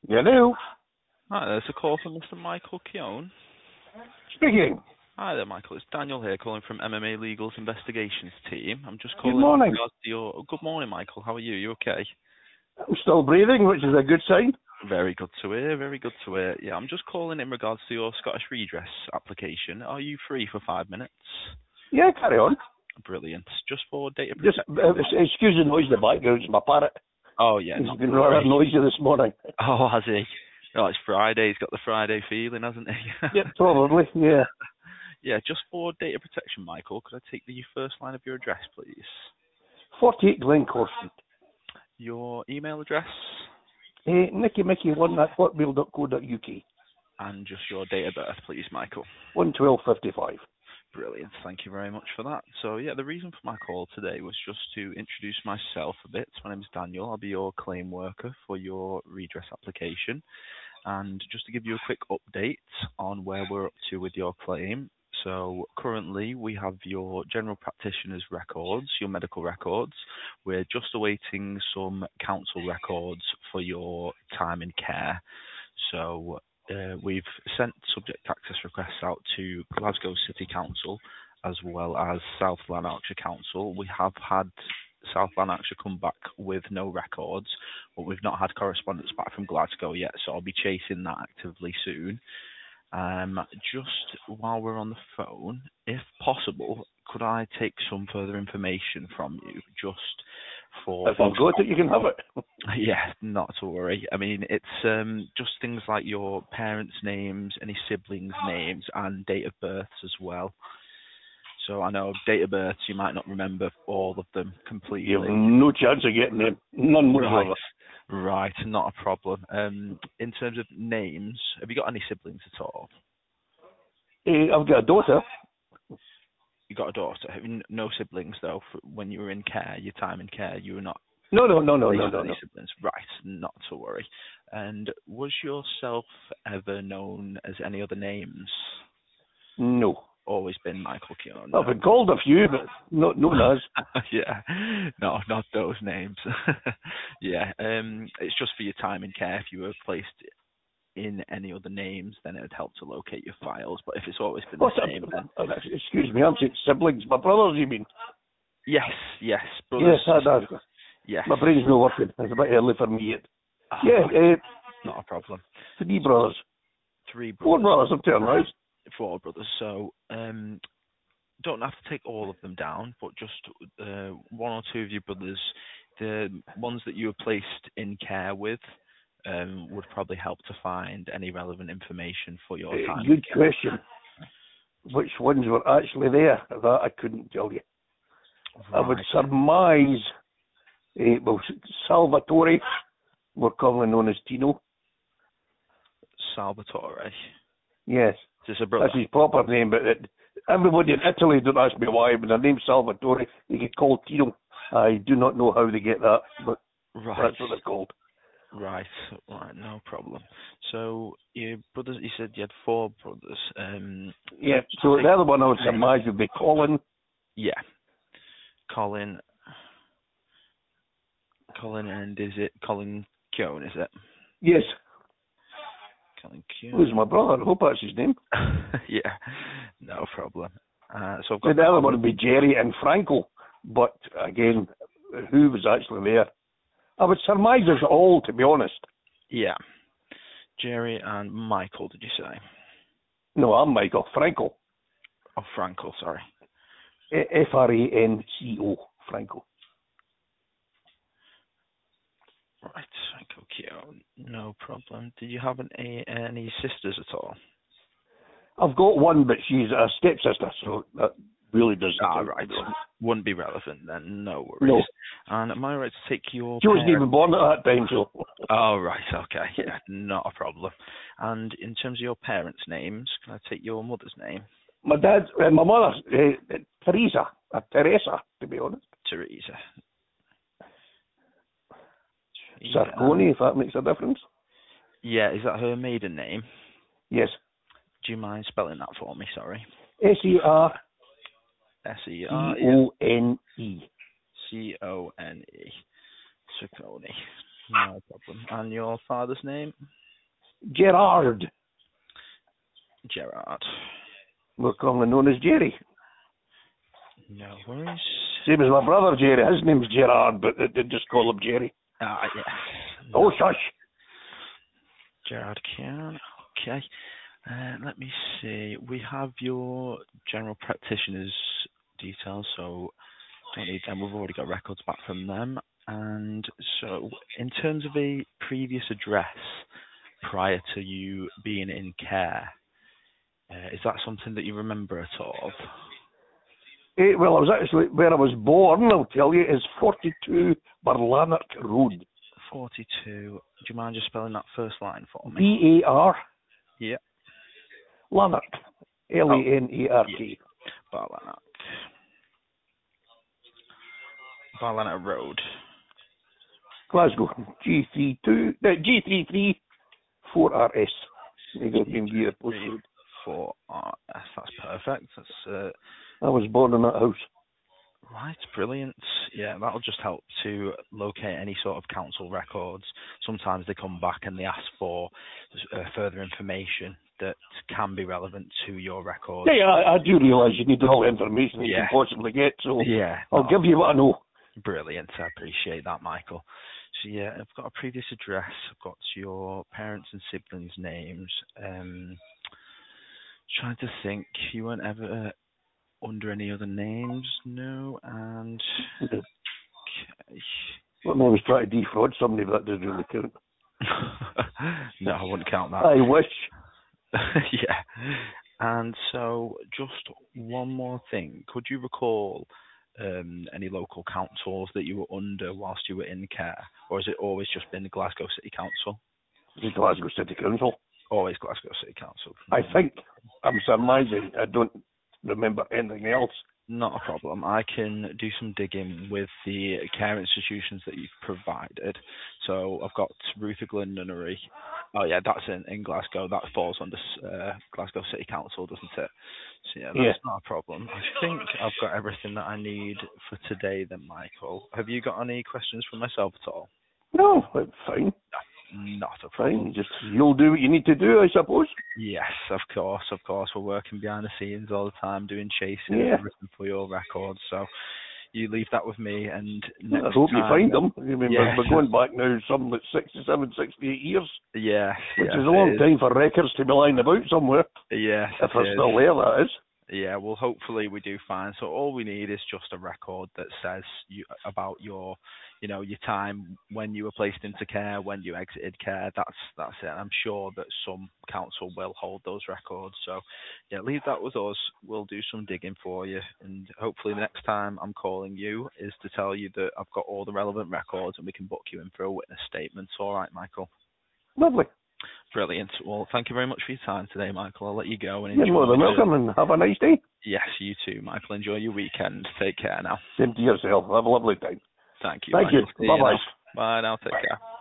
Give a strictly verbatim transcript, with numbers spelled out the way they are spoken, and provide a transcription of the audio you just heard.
Hello. Hi, there's a call from Mister Michael Keown. Speaking. Hi there, Michael. It's Daniel here calling from M M A Legal's investigations team. I'm just Good calling in morning. regards to your... Good morning, Michael. How are you? You okay? I'm still breathing, which is a good sign. Very good to hear. Very good to hear. Yeah, I'm just calling in regards to your Scottish Redress application. Are you free for five minutes? Yeah, carry on. Brilliant. Just for data Just protection. uh, excuse the noise in the background. It's my parrot. Oh, yeah. He's Not been to rather worry. noisy this morning. Oh, has he? Oh, it's Friday. He's got the Friday feeling, hasn't he? Yeah, probably. Yeah. Yeah, just for data protection, Michael, could I take the first line of your address, please? forty-eight Glencore Street. Your email address? Hey, Nicky Mickey one at hotmail dot co dot uk. And just your date of birth, please, Michael. one twelve fifty-five. Brilliant. Thank you very much for that. So, yeah, the reason for my call today was just to introduce myself a bit. My name is Daniel. I'll be your claim worker for your redress application. And just to give you a quick update on where we're up to with your claim. So currently we have your general practitioner's records, your medical records. We're just awaiting some council records for your time in care. So uh, we've sent subject access requests out to Glasgow City Council as well as South Lanarkshire Council. We have had South Lanarkshire come back with no records, but we've not had correspondence back from Glasgow yet, so I'll be chasing that actively soon. Um, just while we're on the phone, if possible, could I take some further information from you, just for... If I've got it, you can have it. Yeah, not to worry. I mean, it's um, just things like your parents' names, any siblings' names, and date of births as well. So I know date of births, you might not remember all of them completely. You have no chance of getting them. None whatsoever. Right. Right, not a problem. Um, in terms of names, have you got any siblings at all? Hey, I've got a daughter. You got a daughter. Have you n- no siblings though? For when you were in care, your time in care, you were not. No, no, no, no, raised no, with no, any no. siblings. Right, not to worry. And was yourself ever known as any other names? No. Always been Michael Keown. I've No. been called a few, but not known as. Yeah, no, not those names. Yeah, um, it's just for your time in care. If you were placed in any other names, then it would help to locate your files. But if it's always been the What's same, then uh, excuse me, I'm saying siblings. My brothers, you mean? yes, yes, brothers, Yes, I sisters, know. yes. My brain's not working. It's a bit early for me yet. Ah, Yeah, uh, not a problem. three brothers. Three Four brothers, brothers, I'm telling right. four brothers. So, um, don't have to take all of them down, but just uh, one or two of your brothers, the ones that you were placed in care with, um, would probably help to find any relevant information for your Uh, time. good question. Which ones were actually there? That I couldn't tell you. I would Right. surmise, uh, well, Salvatore, more commonly known as Tino. Salvatore. Yes, Is this a brother? that's his proper name, but it, everybody in Italy, don't ask me why, but their name's Salvatore. They get called Tino. I do not know how they get that, but Right. that's what they're called. Right, right, no problem. So your brothers, you said you had four brothers. Um, Yeah, so the other one I would name? surmise would be Colin. Yeah, Colin, Colin, and is it Colin Keown? Is it Yes, Colin who's Keown? my brother. I hope that's his name. Yeah, no problem. Uh, so I've The got other Colin. one would be Jerry and Franco, but again, who was actually there? I would surmise it's all, to be honest. Yeah, Jerry and Michael. Did you say? No, I'm Michael. Franco. Oh, Frankel. Sorry. F R A N C O. Franco. Right, Frankel Keown. No problem. Did you have any, any sisters at all? I've got one, but she's a stepsister, so that really doesn't Ah, count. right. Wouldn't be relevant then. No worries. No. And am I right to take your She wasn't parent- even born at that time, so. Oh, right. Okay. Yeah, not a problem. And in terms of your parents' names, can I take your mother's name? My dad, uh, my mother, uh, Teresa, uh, Teresa, to be honest. Teresa. Sarconi, if that makes a difference. Yeah, is that her maiden name? Yes. Do you mind spelling that for me? Sorry. S E R S E C R O N E. C O N E. Sarconi. No problem. And your father's name? Gerard. Gerard. We're commonly known as Jerry. No worries. Same as my brother Jerry. His name's Gerard, but they, they just call him Jerry. Ah, yes. Oh, shush. Gerard Kean. Okay. Uh, let me see. We have your general practitioner's details, so don't need them. We've already got records back from them. And so, in terms of a previous address prior to you being in care, uh, is that something that you remember at all? Eh, well, I was actually, where I was born, I'll tell you, is forty-two Barlanark Road. forty-two. Do you mind just spelling that first line for me? B A R. Yeah. Lanark. L A N A R K. Barlanark. Barlanark Road. Glasgow. G three two, uh, G three three four R S. You got me the postcode. four R S. That's perfect. That's uh, I was born in that house. right. Brilliant. Yeah, that'll just help to locate any sort of council records. Sometimes they come back and they ask for uh, further information that can be relevant to your records. Yeah, I, I do realise you need all the information you Yeah. can possibly get, so Yeah. I'll no, give you what I know. Brilliant. I appreciate that, Michael. So yeah, I've got a previous address. I've got your parents and siblings' names. Um, trying to think, you weren't ever uh, under any other names, no? And okay. Let me always try to defraud somebody, but that doesn't really count. No, I wouldn't count that. I wish. Yeah. And so, just one more thing. Could you recall um, any local councils that you were under whilst you were in care? Or has it always just been the Glasgow City Council? The Glasgow City Council. Always Glasgow City Council. I think. I'm surmising. I don't remember anything else. Not a problem. I can do some digging with the care institutions that you've provided. So I've got Ruther Glendonery. Oh yeah, that's in, in Glasgow. That falls under uh, Glasgow City Council, doesn't it? So yeah, that's Yeah. not a problem. I think I've got everything that I need for today then, Michael. Have you got any questions for myself at all? No, it's fine. Not a problem. Fine. Just you'll do what you need to do, I suppose. Yes, of course, of course. We're working behind the scenes all the time, doing chasing Yeah. and everything for your records. So you leave that with me, and next I hope time, you find them. I mean, yes. we're, we're going back now some like sixty-seven, sixty-eight years, Yes, which yes, is a long it time for records to be lying about somewhere. Yes, If it they're is. still there, that is. Yeah, well, hopefully we do find. So all we need is just a record that says you about your, you know, your time when you were placed into care, when you exited care. That's that's it. I'm sure that some council will hold those records. So yeah, leave that with us. We'll do some digging for you, and hopefully the next time I'm calling you is to tell you that I've got all the relevant records and we can book you in for a witness statement. All right, Michael. Lovely. Brilliant. Well, thank you very much for your time today, Michael. I'll let you go and You're enjoy. more than welcome, and have a nice day. Yes, you too, Michael. Enjoy your weekend. Take care now. Same to yourself. Have a lovely time. Thank you. Thank Michael. you. Bye bye. Bye now. Take care.